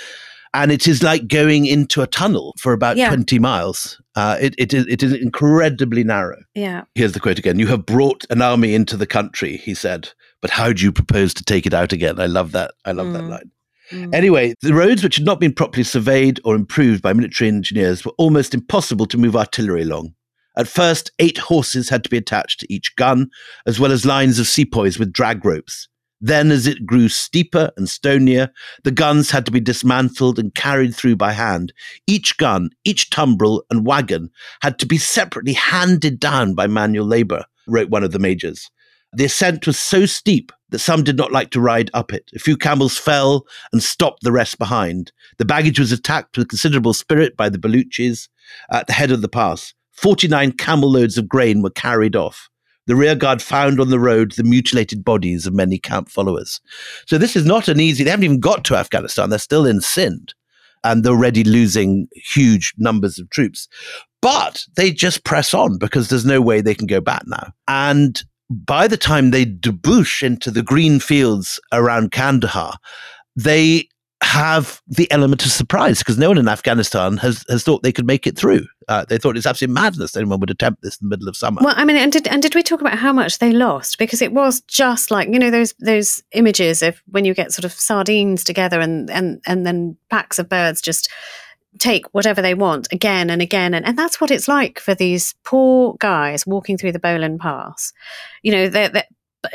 And it is like going into a tunnel for about Yeah. twenty miles. Uh, it, it, is, it is incredibly narrow. Yeah. Here's the quote again. "You have brought an army into the country," he said, "but how do you propose to take it out again?" I love that. I love Mm. that line. Mm. Anyway, the roads, which had not been properly surveyed or improved by military engineers, were almost impossible to move artillery along. At first, eight horses had to be attached to each gun, as well as lines of sepoys with drag ropes. Then, as it grew steeper and stonier, the guns had to be dismantled and carried through by hand. Each gun, each tumbril and wagon had to be separately handed down by manual labour, wrote one of the majors. The ascent was so steep that some did not like to ride up it. A few camels fell and stopped the rest behind. The baggage was attacked with considerable spirit by the Baluchis at the head of the pass. Forty-nine camel loads of grain were carried off. The rearguard found on the road the mutilated bodies of many camp followers. So this is not an easy, they haven't even got to Afghanistan. They're still in Sindh and they're already losing huge numbers of troops. But they just press on because there's no way they can go back now. And by the time they debouche into the green fields around Kandahar, they have the element of surprise because no one in Afghanistan has, has thought they could make it through. Uh, they thought it's absolute madness that anyone would attempt this in the middle of summer. Well, I mean, and did and did we talk about how much they lost? Because it was just like, you know, those those images of when you get sort of sardines together and and and then packs of birds just take whatever they want again and again. And, and that's what it's like for these poor guys walking through the Bolan Pass. You know, they're, they're,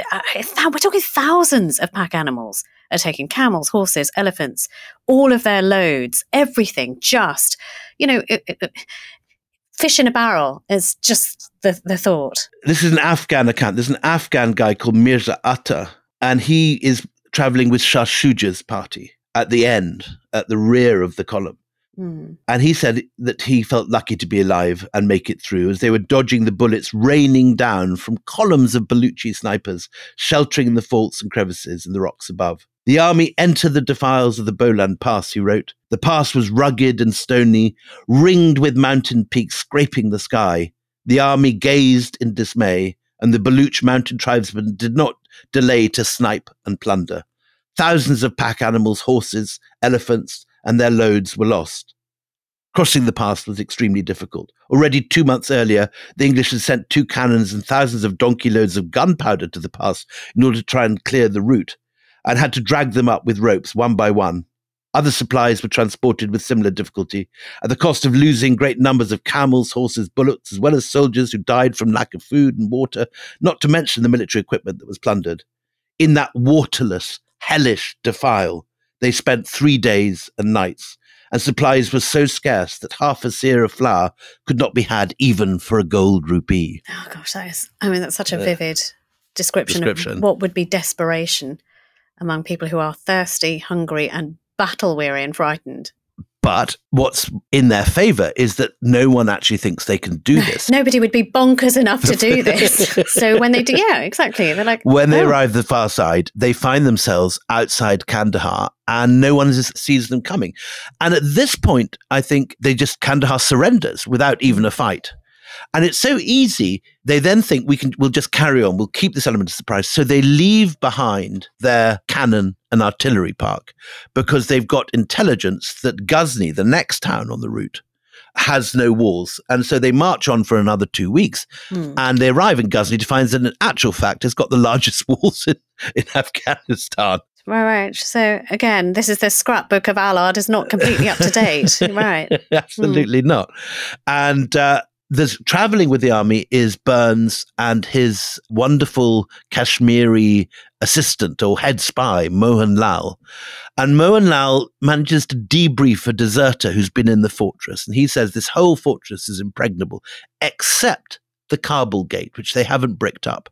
we're talking thousands of pack animals are taking camels, horses, elephants, all of their loads, everything just, you know, it, it, fish in a barrel is just the, the thought. This is an Afghan account. There's an Afghan guy called Mirza Atta, and he is traveling with Shah Shuja's party at the end, at the rear of the column. Mm. And he said that he felt lucky to be alive and make it through as they were dodging the bullets raining down from columns of Baluchi snipers, sheltering the faults and crevices in the rocks above. The army entered the defiles of the Bolan Pass, he wrote. The pass was rugged and stony, ringed with mountain peaks scraping the sky. The army gazed in dismay, and the Baluch mountain tribesmen did not delay to snipe and plunder. Thousands of pack animals, horses, elephants, and their loads were lost. Crossing the pass was extremely difficult. Already two months earlier, the English had sent two cannons and thousands of donkey loads of gunpowder to the pass in order to try and clear the route, and had to drag them up with ropes one by one. Other supplies were transported with similar difficulty, at the cost of losing great numbers of camels, horses, bullocks, as well as soldiers who died from lack of food and water, not to mention the military equipment that was plundered. In that waterless, hellish defile, they spent three days and nights, and supplies were so scarce that half a seer of flour could not be had even for a gold rupee. Oh gosh, that is, I mean, that's such a vivid description, description. of what would be desperation among people who are thirsty, hungry, and battle-weary and frightened. But what's in their favour is that no one actually thinks they can do this. Nobody would be bonkers enough to do this. So when they do, yeah, exactly. They're like, when they oh. arrive at the far side, they find themselves outside Kandahar and no one sees them coming. And at this point, I think they just, Kandahar surrenders without even a fight. And it's so easy. They then think we can, we'll just carry on. We'll keep this element of surprise. So they leave behind their cannon and artillery park because they've got intelligence that Ghazni, the next town on the route, has no walls. And so they march on for another two weeks hmm. and they arrive in Ghazni to find that in actual fact, it's got the largest walls in, in Afghanistan. Right, right. So again, this is the scrapbook of Allard is not completely up to date. Right. Absolutely hmm. not. And, uh, There's traveling with the army is Burns and his wonderful Kashmiri assistant or head spy, Mohan Lal. And Mohan Lal manages to debrief a deserter who's been in the fortress. And he says this whole fortress is impregnable, except the Kabul gate, which they haven't bricked up.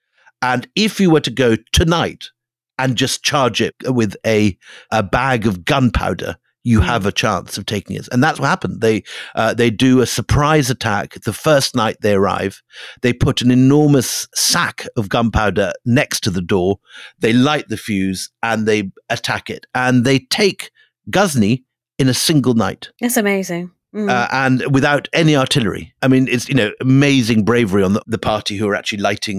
And if you were to go tonight and just charge it with a, a bag of gunpowder, you have a chance of taking it. And that's what happened. They uh, they do a surprise attack the first night they arrive. They put an enormous sack of gunpowder next to the door. They light the fuse and they attack it. And they take Ghazni in a single night. That's amazing. Mm. Uh, and without any artillery. I mean, it's, you know, amazing bravery on the, the party who are actually lighting the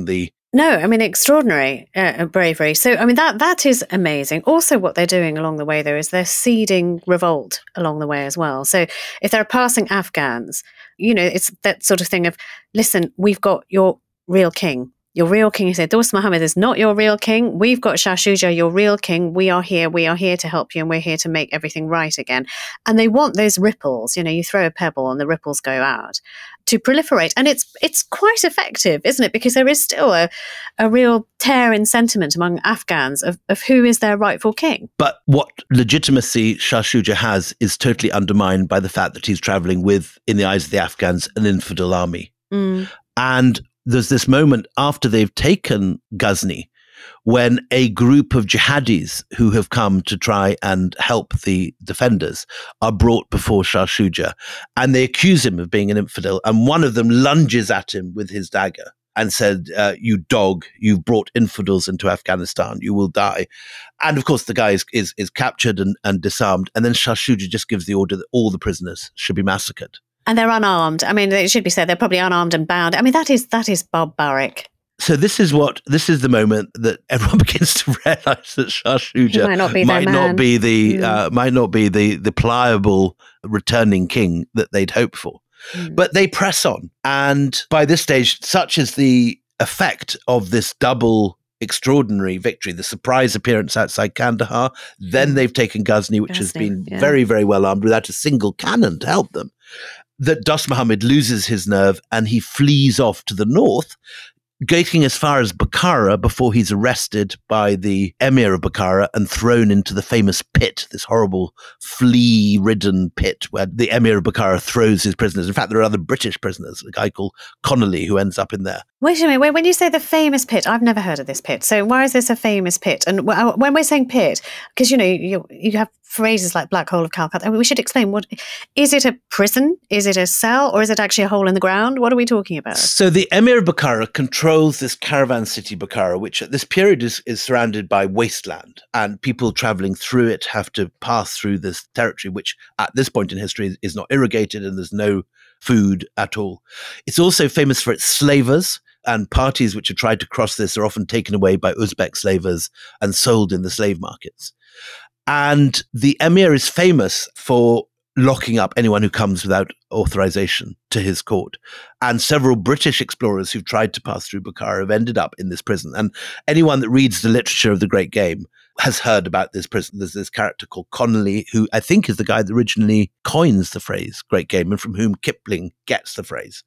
No, I mean, extraordinary uh, bravery. So, I mean, that that is amazing. Also, what they're doing along the way, though, is they're seeding revolt along the way as well. So, if they're passing Afghans, you know, it's that sort of thing of, listen, we've got your real king. Your real king is here. Dost Muhammad is not your real king. We've got Shah Shuja, your real king. We are here. We are here to help you, and we're here to make everything right again. And they want those ripples. You know, you throw a pebble and the ripples go out to proliferate. And it's it's quite effective, isn't it? Because there is still a, a real tear in sentiment among Afghans of, of who is their rightful king. But what legitimacy Shah Shuja has is totally undermined by the fact that he's traveling with, in the eyes of the Afghans, an infidel army. Mm. And there's this moment after they've taken Ghazni when a group of jihadis who have come to try and help the defenders are brought before Shah Shuja, and they accuse him of being an infidel. And one of them lunges at him with his dagger and said, uh, you dog, you've brought infidels into Afghanistan, you will die. And of course, the guy is, is, is captured and, and disarmed. And then Shah Shuja just gives the order that all the prisoners should be massacred. And they're unarmed. I mean, it should be said they're probably unarmed and bound. I mean, that is that is barbaric. So this is what this is the moment that everyone begins to realize that Shah Shuja might not be, might not be the mm. uh, might not be the the pliable returning king that they'd hoped for. Mm. But they press on, and by this stage, such is the effect of this double extraordinary victory, the surprise appearance outside Kandahar, then they've taken Ghazni, which Ghazni, has been yeah. very, very well armed without a single cannon to help them, that Dost Muhammad loses his nerve and he flees off to the north, getting as far as Bukhara before he's arrested by the emir of Bukhara and thrown into the famous pit, this horrible flea-ridden pit where the emir of Bukhara throws his prisoners. In fact, there are other British prisoners, a guy called Connolly who ends up in there. Wait a minute, when you say the famous pit, I've never heard of this pit. So why is this a famous pit? And when we're saying pit, because, you know, you, you have phrases like Black Hole of Calcutta. I mean, we should explain, what is it, a prison? Is it a cell? Or is it actually a hole in the ground? What are we talking about? So the emir of Bukhara controls this caravan city, Bukhara, which at this period is, is surrounded by wasteland, and people traveling through it have to pass through this territory, which at this point in history is, is not irrigated and there's no food at all. It's also famous for its slavers, and parties which have tried to cross this are often taken away by Uzbek slavers and sold in the slave markets. And the emir is famous for locking up anyone who comes without authorization to his court. And several British explorers who've tried to pass through Bukhara have ended up in this prison. And anyone that reads the literature of the Great Game has heard about this prison. There's this character called Connolly, who I think is the guy that originally coins the phrase Great Game and from whom Kipling gets the phrase.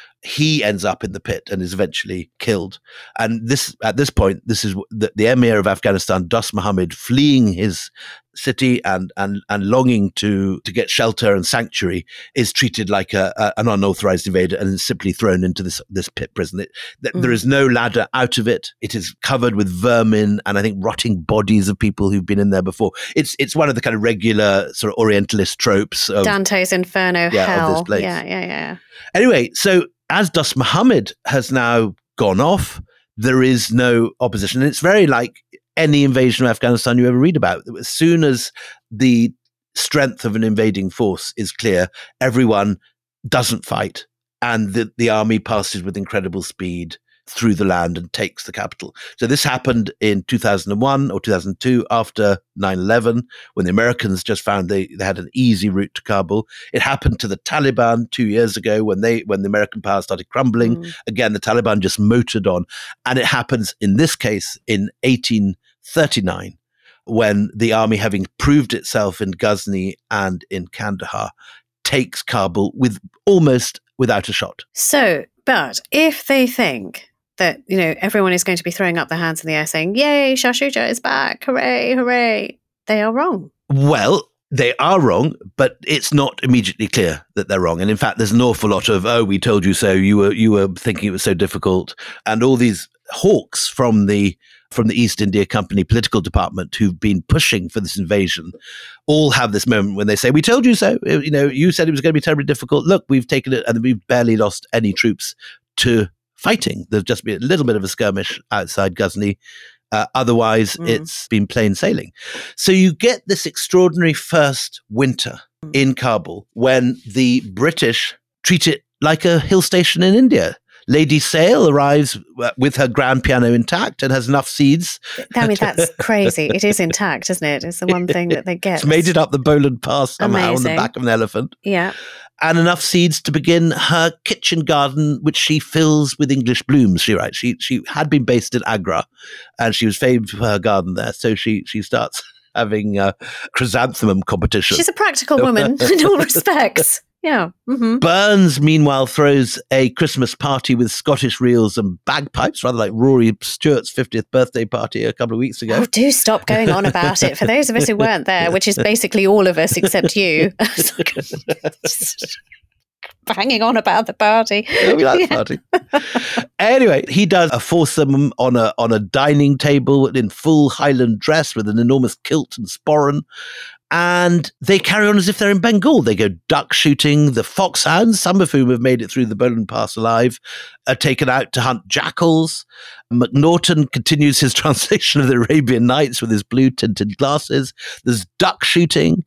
He ends up in the pit and is eventually killed. And this, at this point, this is the, the emir of Afghanistan, Dost Muhammad, fleeing his city and and and longing to to get shelter and sanctuary, is treated like a, a an unauthorized invader and is simply thrown into this this pit prison. It, th- mm. There is no ladder out of it. It is covered with vermin and I think rotting bodies of people who've been in there before. It's it's one of the kind of regular sort of Orientalist tropes of Dante's Inferno, yeah, hell. Of this place. Yeah, yeah, yeah. Anyway, so as Dost Muhammad has now gone off, there is no opposition. And it's very like any invasion of Afghanistan you ever read about. As soon as the strength of an invading force is clear, everyone doesn't fight. And the, the army passes with incredible speed through the land and takes the capital. So this happened in two thousand one or two thousand two after nine eleven, when the Americans just found they, they had an easy route to Kabul. It happened to the Taliban two years ago when they when the American power started crumbling. Mm. Again, the Taliban just motored on. And it happens in this case in eighteen thirty-nine, when the army, having proved itself in Ghazni and in Kandahar, takes Kabul with almost without a shot. So, but if they think that, you know, everyone is going to be throwing up their hands in the air saying, yay, Shah Shuja is back, hooray, hooray, they are wrong. Well, they are wrong, but it's not immediately clear that they're wrong. And in fact, there's an awful lot of, oh, we told you so, you were you were thinking it was so difficult. And all these hawks from the from the East India Company political department who've been pushing for this invasion all have this moment when they say, we told you so. You know, you said it was going to be terribly difficult. Look, we've taken it and we've barely lost any troops to fighting. There's just been a little bit of a skirmish outside Ghazni. Uh, otherwise, mm. it's been plain sailing. So you get this extraordinary first winter mm. in Kabul when the British treat it like a hill station in India. Lady Sale arrives with her grand piano intact and has enough seeds. I mean, that's crazy. It is intact, isn't it? It's the one thing that they get. It's made it up the Boland Pass somehow Amazing. on the back of an elephant. Yeah. And enough seeds to begin her kitchen garden, which she fills with English blooms, she writes. She she had been based in Agra, and she was famed for her garden there. So she she starts having uh, chrysanthemum competition. She's a practical woman in all respects. Yeah. Mm-hmm. Burns, meanwhile, throws a Christmas party with Scottish reels and bagpipes, rather like Rory Stewart's fiftieth birthday party a couple of weeks ago. Oh, do stop going on about it. For those of us who weren't there, which is basically all of us except you, banging on about the party. Yeah, we like yeah. the party. Anyway, he does a foursome on a on a dining table in full Highland dress with an enormous kilt and sporran. And they carry on as if they're in Bengal. They go duck shooting. The foxhounds, some of whom have made it through the Boland Pass alive, are taken out to hunt jackals. Macnaghten continues his translation of the Arabian Nights with his blue-tinted glasses. There's duck shooting.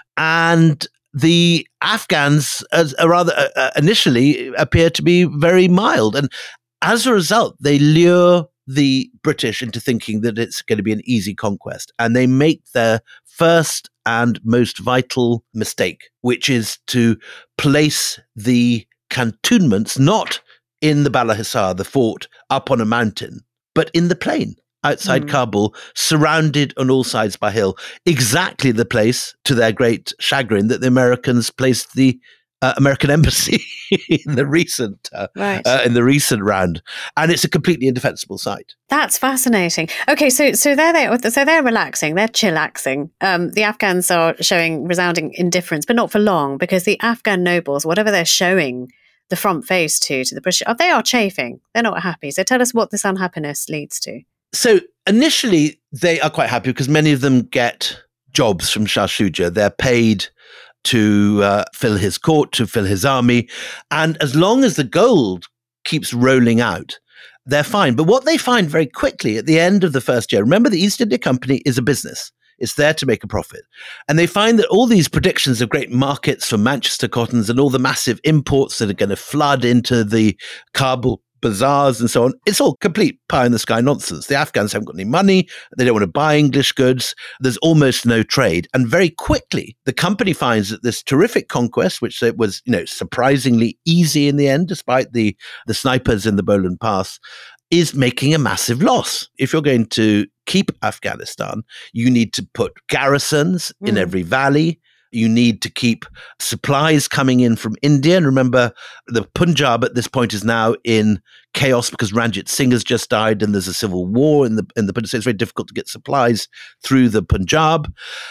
And the Afghans, as, uh, rather uh, initially, appear to be very mild. And as a result, they lure the British into thinking that it's going to be an easy conquest. And they make their first and most vital mistake, which is to place the cantonments not in the Bala Hissar, the fort, up on a mountain, but in the plain outside mm. Kabul, surrounded on all sides by hill. Exactly the place, to their great chagrin, that the Americans placed the Uh, American embassy in the recent uh, right. uh, in the recent round, and it's a completely indefensible site. That's fascinating. Okay, so so they're there, so they're relaxing, they're chillaxing. Um, the Afghans are showing resounding indifference, but not for long, because the Afghan nobles, whatever they're showing the front face to to the British, they are chafing. They're not happy. So tell us what this unhappiness leads to. So initially, they are quite happy because many of them get jobs from Shah Shuja. They're paid to uh, fill his court, to fill his army. And as long as the gold keeps rolling out, they're fine. But what they find very quickly at the end of the first year, remember the East India Company is a business. It's there to make a profit. And they find that all these predictions of great markets for Manchester cottons and all the massive imports that are going to flood into the Kabul bazaars and so on, it's all complete pie in the sky nonsense. The Afghans haven't got any money. They don't want to buy English goods. There's almost no trade. And very quickly, the company finds that this terrific conquest, which it was, you know, surprisingly easy in the end, despite the, the snipers in the Boland Pass, is making a massive loss. If you're going to keep Afghanistan, you need to put garrisons mm. in every valley. You need to keep supplies coming in from India. And remember, the Punjab at this point is now in chaos because Ranjit Singh has just died and there's a civil war in the in the Punjab. So it's very difficult to get supplies through the Punjab.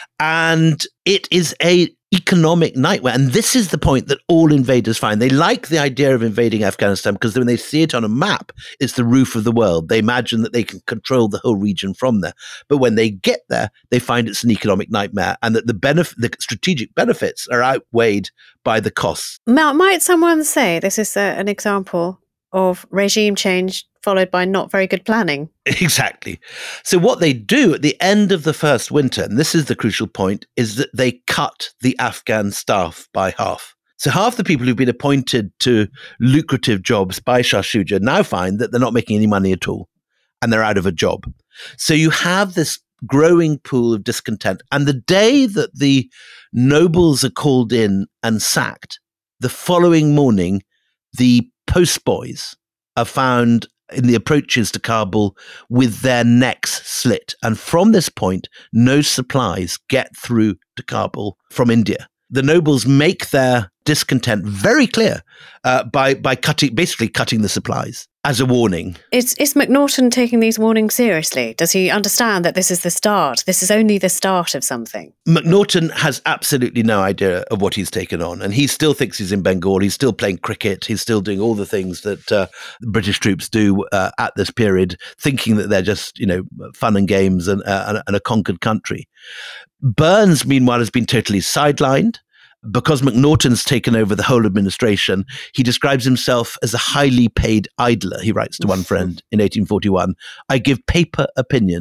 And it is a economic nightmare. And this is the point that all invaders find. They like the idea of invading Afghanistan because when they see it on a map, it's the roof of the world. They imagine that they can control the whole region from there. But when they get there, they find it's an economic nightmare and that the benefit, the strategic benefits are outweighed by the costs. Now, might someone say this is a, an example of regime change followed by not very good planning? Exactly. So what they do at the end of the first winter, and this is the crucial point, is that they cut the Afghan staff by half. So half the people who've been appointed to lucrative jobs by Shah Shuja now find that they're not making any money at all and they're out of a job. So you have this growing pool of discontent. And the day that the nobles are called in and sacked, the following morning, the postboys are found in the approaches to Kabul with their necks slit. And from this point, no supplies get through to Kabul from India. The nobles make their discontent very clear uh, by by cutting, basically cutting the supplies as a warning. Is, is Macnaghten taking these warnings seriously? Does he understand that this is the start? This is only the start of something? Macnaghten has absolutely no idea of what he's taken on. And he still thinks he's in Bengal. He's still playing cricket. He's still doing all the things that uh, British troops do uh, at this period, thinking that they're just, you know, fun and games and, uh, and a conquered country. Burns, meanwhile, has been totally sidelined. Because Macnaghten's taken over the whole administration, he describes himself as a highly paid idler. He writes to one friend in eighteen forty-one, "I give paper opinions,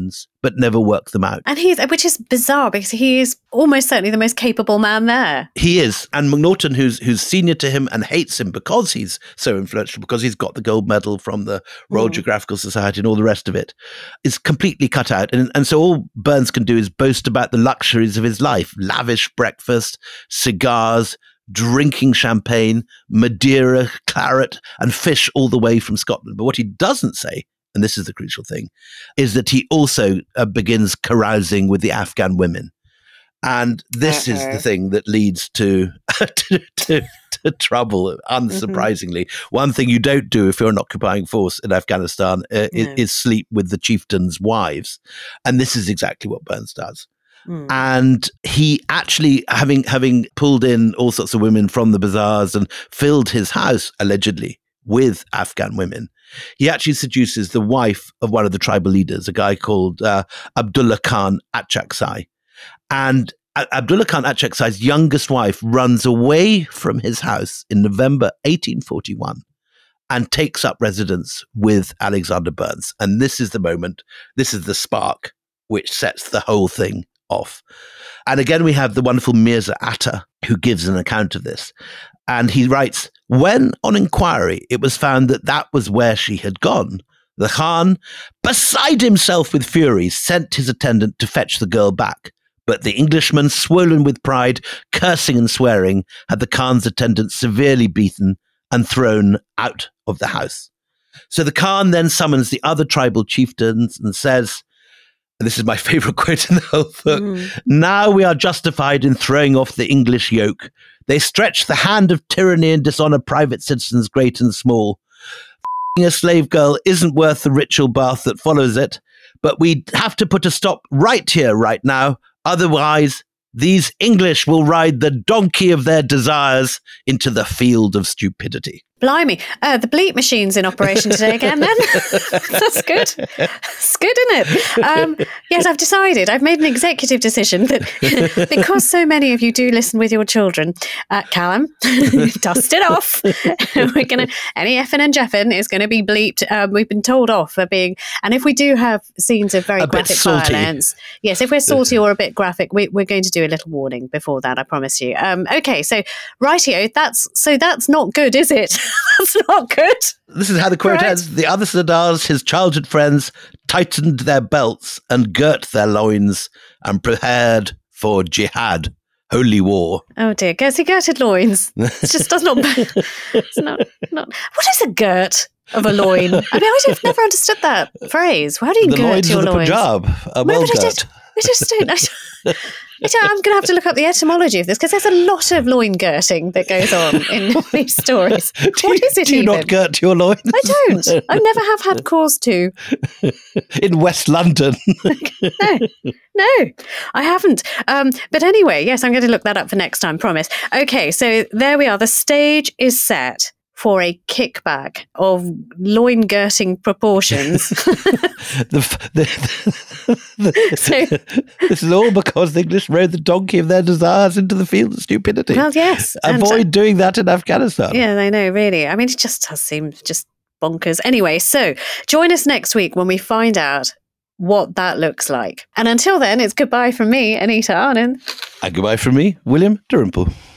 but never work them out. And he's, which is bizarre because he is almost certainly the most capable man there. He is. And Macnaghten, who's who's senior to him and hates him because he's so influential, because he's got the gold medal from the Royal mm. Geographical Society and all the rest of it, is completely cut out. And, and so all Burns can do is boast about the luxuries of his life. Lavish breakfast, cigars, drinking champagne, Madeira, claret, and fish all the way from Scotland. But what he doesn't say, and this is the crucial thing, is that he also uh, begins carousing with the Afghan women. And this Uh-oh. is the thing that leads to, to, to, to trouble, unsurprisingly. Mm-hmm. One thing you don't do if you're an occupying force in Afghanistan uh, no. is, is sleep with the chieftains' wives. And this is exactly what Burns does. Mm. And he actually, having having pulled in all sorts of women from the bazaars and filled his house, allegedly, with Afghan women, he actually seduces the wife of one of the tribal leaders, a guy called uh, Abdullah Khan Achakzai. And uh, Abdullah Khan Achakzai's youngest wife runs away from his house in November eighteen forty-one and takes up residence with Alexander Burns. And this is the moment, this is the spark which sets the whole thing off. And again, we have the wonderful Mirza Atta, who gives an account of this. And he writes, when on inquiry, it was found that that was where she had gone, the Khan, beside himself with fury, sent his attendant to fetch the girl back. But the Englishman, swollen with pride, cursing and swearing, had the Khan's attendant severely beaten and thrown out of the house. So the Khan then summons the other tribal chieftains and says, and this is my favorite quote in the whole book, mm. now we are justified in throwing off the English yoke. They stretch the hand of tyranny and dishonor private citizens, great and small. F***ing a slave girl isn't worth the ritual bath that follows it, but we have to put a stop right here, right now. Otherwise, these English will ride the donkey of their desires into the field of stupidity. Blimey. Uh, the bleep machine's in operation today again, then. That's good. It's good, isn't it? Um, yes, I've decided. I've made an executive decision that because so many of you do listen with your children, uh, Callum, dust it off. We're gonna any effing and jeffing is going to be bleeped. Um, we've been told off for being, and if we do have scenes of very a graphic violence, yes, if we're salty or a bit graphic, we, we're going to do a little warning before that. I promise you. Um, okay, so rightio, that's so that's not good, is it? That's not good. This is how the quote right. ends. The other Sardars, his childhood friends, tightened their belts and girt their loins and prepared for jihad, holy war. Oh dear, Gertie girded loins. It just does not. It's not, not. What is a girt of a loin? I mean, I've never understood that phrase. How do you the girt loins your of the loins? Punjab are well girt. I just, I just don't. I, I don't, I'm going to have to look up the etymology of this because there's a lot of loin girting that goes on in these stories. do what you, is it do you even? not girt your loins? I don't. I never have had cause to. In West London. no, no, I haven't. Um, but anyway, yes, I'm going to look that up for next time, promise. Okay, so there we are. The stage is set for a kickback of loin-girting proportions. the, the, the, so, this is all because the English rode the donkey of their desires into the field of stupidity. Well, yes. Avoid and, uh, doing that in Afghanistan. Yeah, I know, really. I mean, it just does seem just bonkers. Anyway, so join us next week when we find out what that looks like. And until then, it's goodbye from me, Anita Arnon. And goodbye from me, William Dalrymple.